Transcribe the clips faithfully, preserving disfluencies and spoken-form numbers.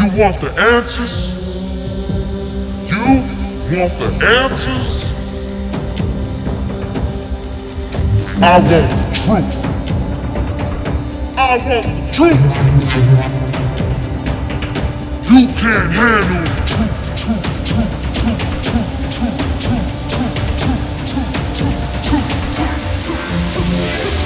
You want the answers? You want the answers? I want the truth. I want the truth. You can't handle the truth, truth, truth, truth, truth, truth, truth, truth, truth, truth, truth, truth, truth, truth, truth.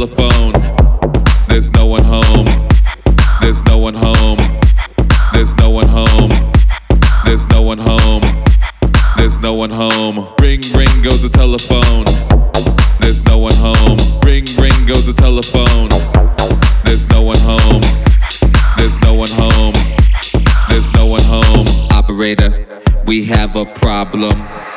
telephone. There's no one home. There's no one home. There's no one home. There's no one home. There's no one home. Ring, ring goes the telephone. There's no one home. Ring, ring goes the telephone. There's no one home. There's no one home. There's no one home. Operator, we have a problem.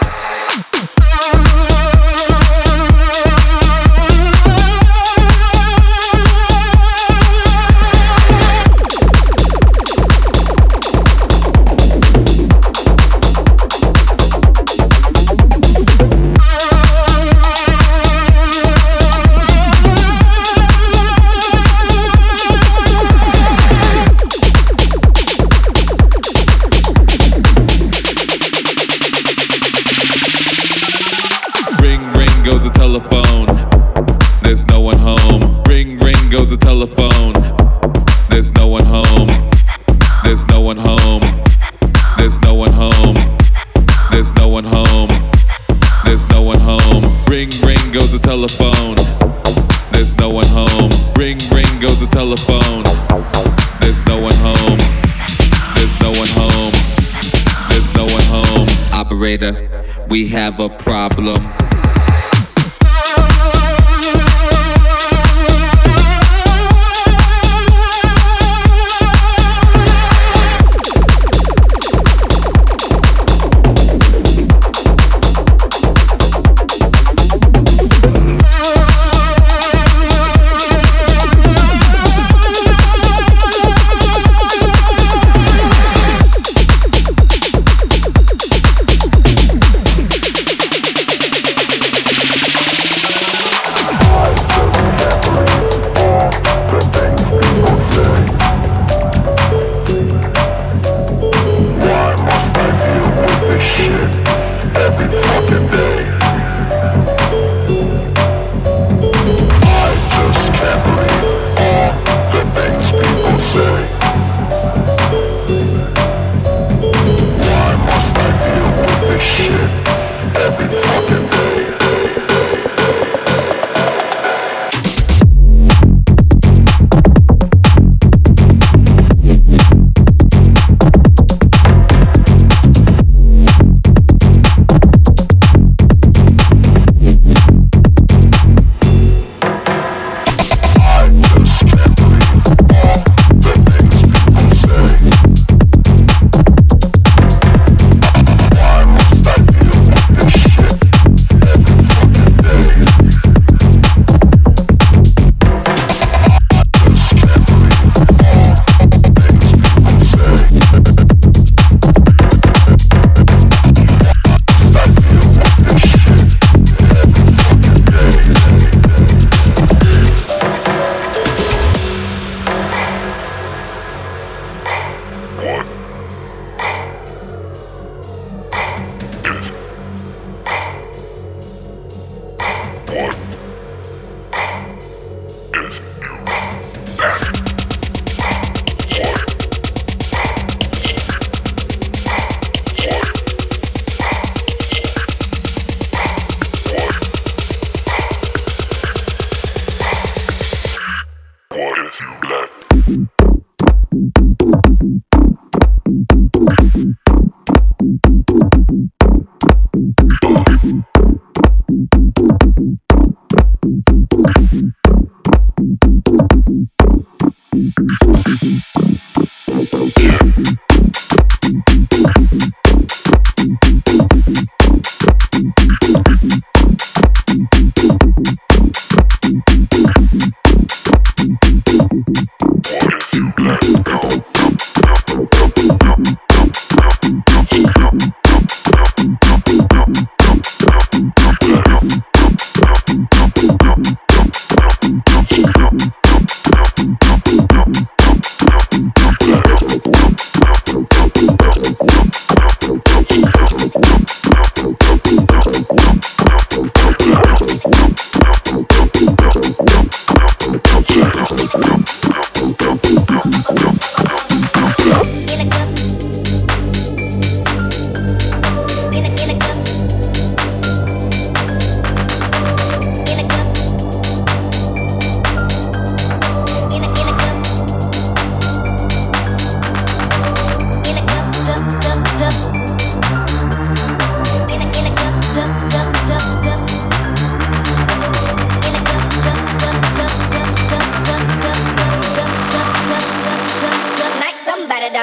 Goes the telephone. There's no one home. Ring, ring goes the telephone. There's no one home. There's no one home. There's no one home. There's no one home. There's no one home. Ring, ring goes the telephone. There's no one home. Ring, ring goes the telephone. There's no one home. There's no one home. There's no one home. Operator, we have a problem. What if you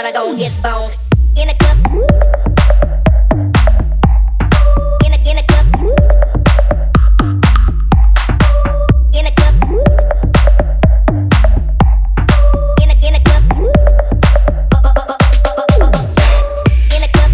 down, I gon' get boned. In a cup. In a, in a cup. In a cup. In a, in a cup. In a cup.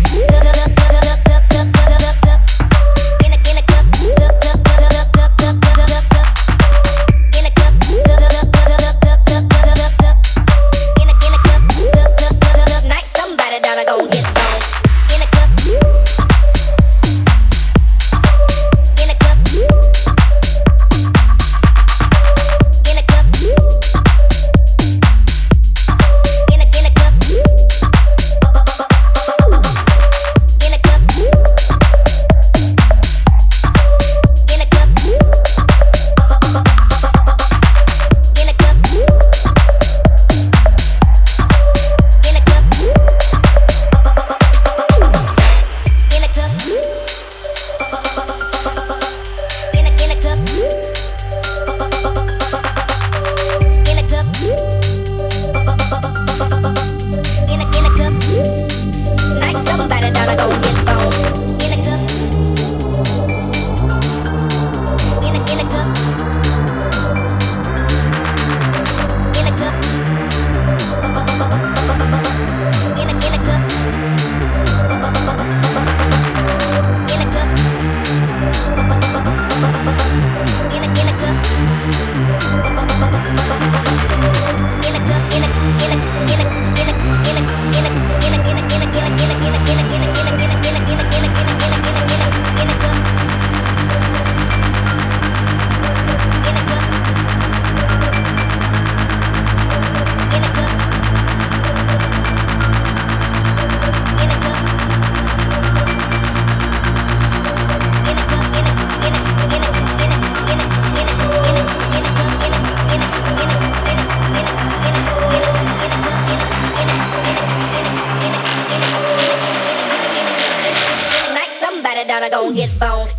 Down, I gon' get boned.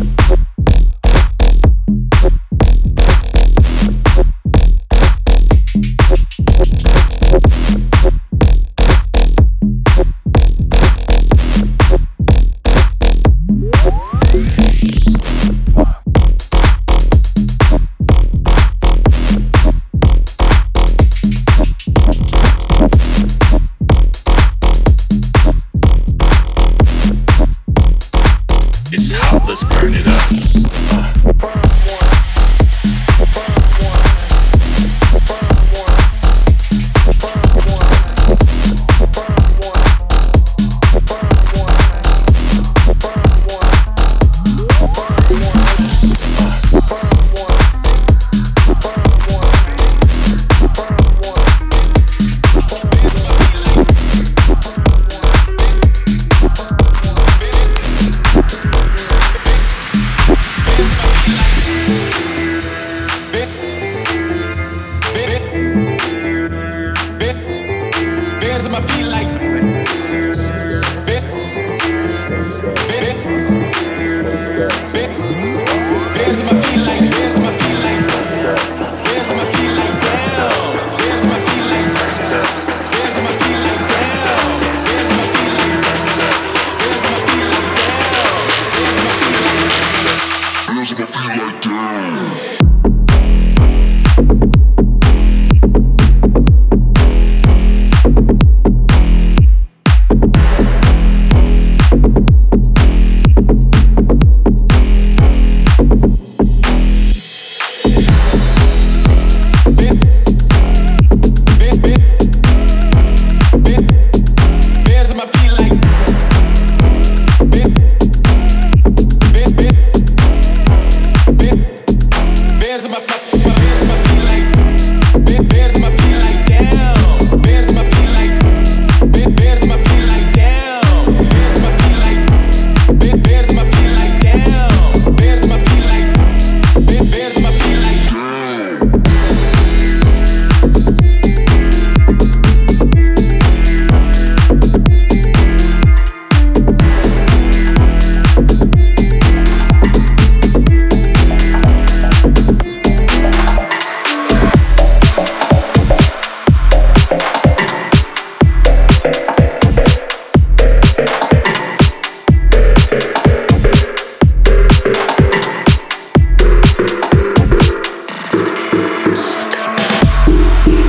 It's hot, let's burn it up. Uh.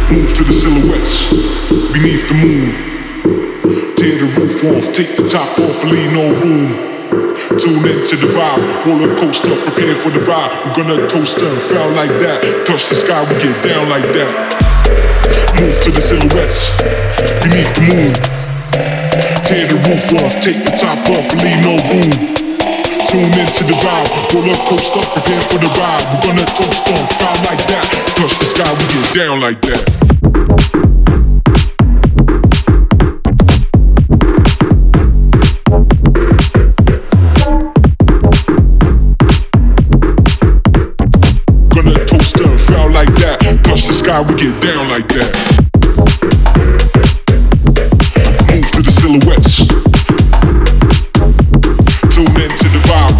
Move to the silhouettes beneath the moon. Tear the roof off, take the top off, leave no room. Tune into the vibe, roller coaster, prepare for the ride. We're gonna toast and foul like that. Touch the sky, we get down like that. Move to the silhouettes beneath the moon. Tear the roof off, take the top off, leave no room. Tune into the vibe, roller coaster, prepare for the ride. We're gonna toast on, foul like that. Touch the sky, we get down like that. Gonna toast and foul like that. Touch the sky, we get down like that. Move to the silhouettes. Tune into the vibe.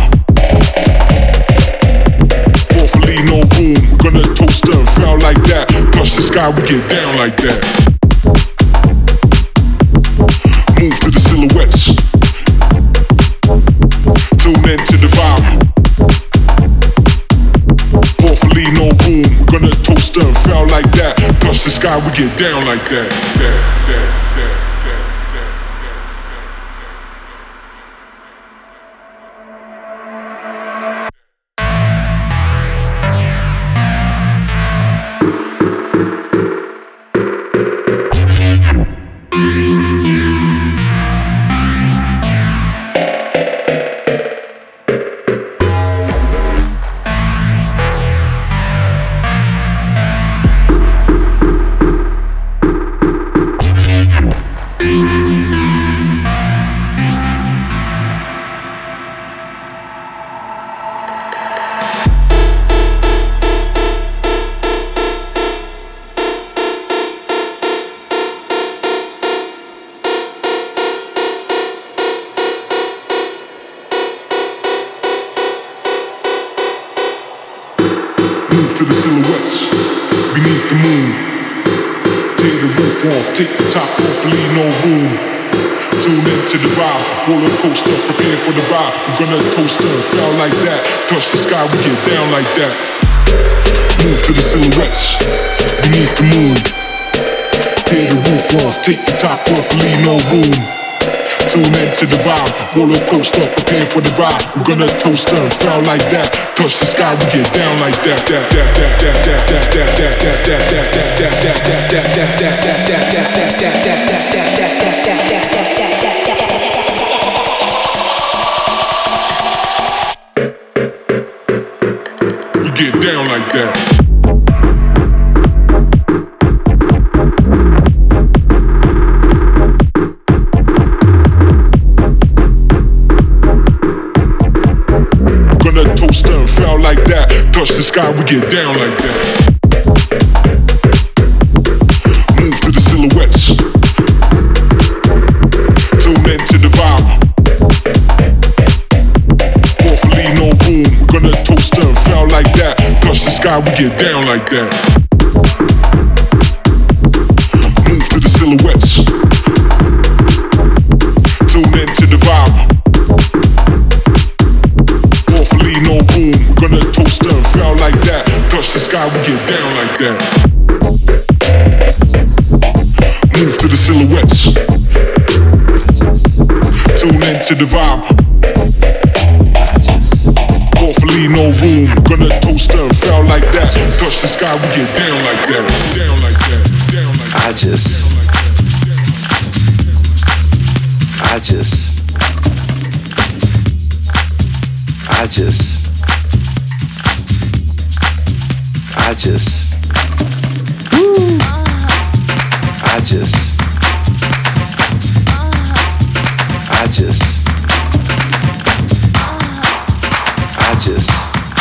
Hopefully no room. Gonna toast and foul like that. Touch the sky, we get down like that. Move to the silhouettes. Tune into the vibe. Hopefully no room. Gonna toast and foul like that. Touch the sky, we get down like that. that, that, that. To the silhouettes beneath the moon. Tear the roof off, take the top off, leave no room. Tune into the vibe, roller coaster, prepare for the ride. We're gonna toast and foul like that. Touch the sky, we get down like that. Move to the silhouettes beneath the moon. Tear the roof off, take the top off, leave no room. Tune into the vibe, roller coaster, prepare for the ride. We're gonna toast and foul like that. Touch the sky, we get down like that. We get down like that. Like that, touch the sky, we get down like that. Move to the silhouettes. Tune into the vibe. Hopefully no room. Gonna toast and foul like that. Touch the sky, we get down like that. Move to the silhouettes. Tune into the vibe. Hopefully no room. Gonna toast and foul like that. Touch the sky, we get down like that. Move to the silhouettes. Tune into the vibe. Hopefully no room. Gonna toast and foul like that. Touch the sky, we get down like that. Down like that. Down like that. I just I just I just I just, woo. I just, I just, I just,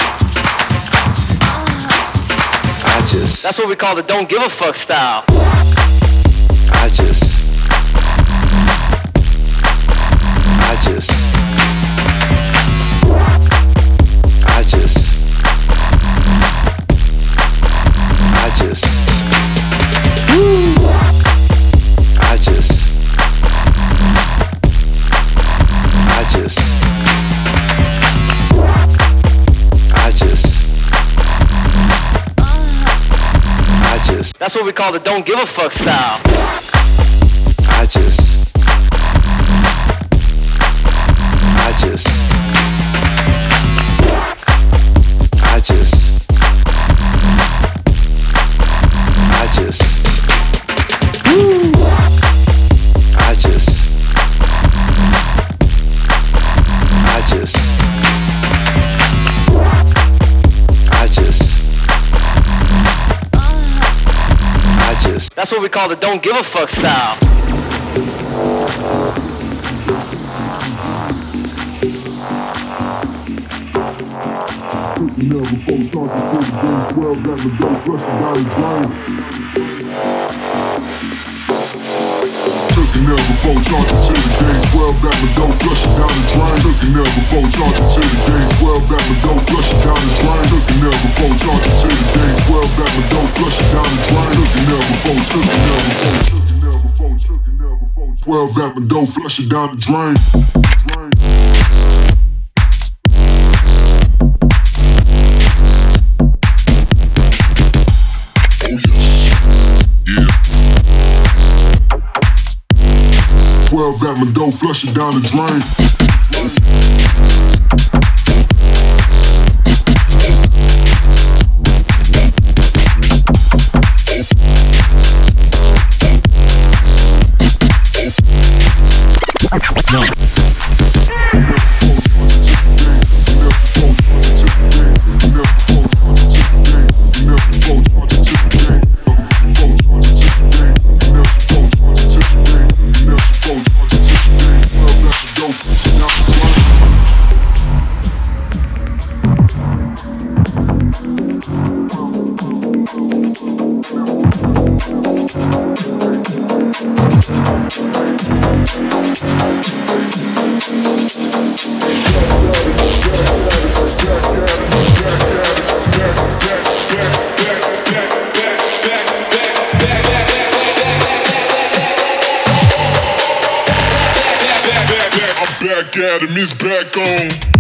I just. That's what we call the don't give a fuck style. I just, I just, I just. I just, woo. I just, I just, I just, I just. just, That's what we call the don't give a fuck style. I just, I just, I just, I just, woo. I just, I just, I just, I just. That's what we call the don't give a fuck style. Never phone talking to the game twelve, got the dope rushing down the drain. Took an L before charging to the game twelve, got the dope flushing down the drain. Took an L before charging to the game twelve, got the dope flushing down the drain. Took an L before charging to the game twelve, got the dope flushing down the drain. Took an L before, took an L before, took an L before, took an L before twelve, got the dope flushing down the drain. Drain. twelve got my dough flushing down the drain. No. Back at him, he's back on.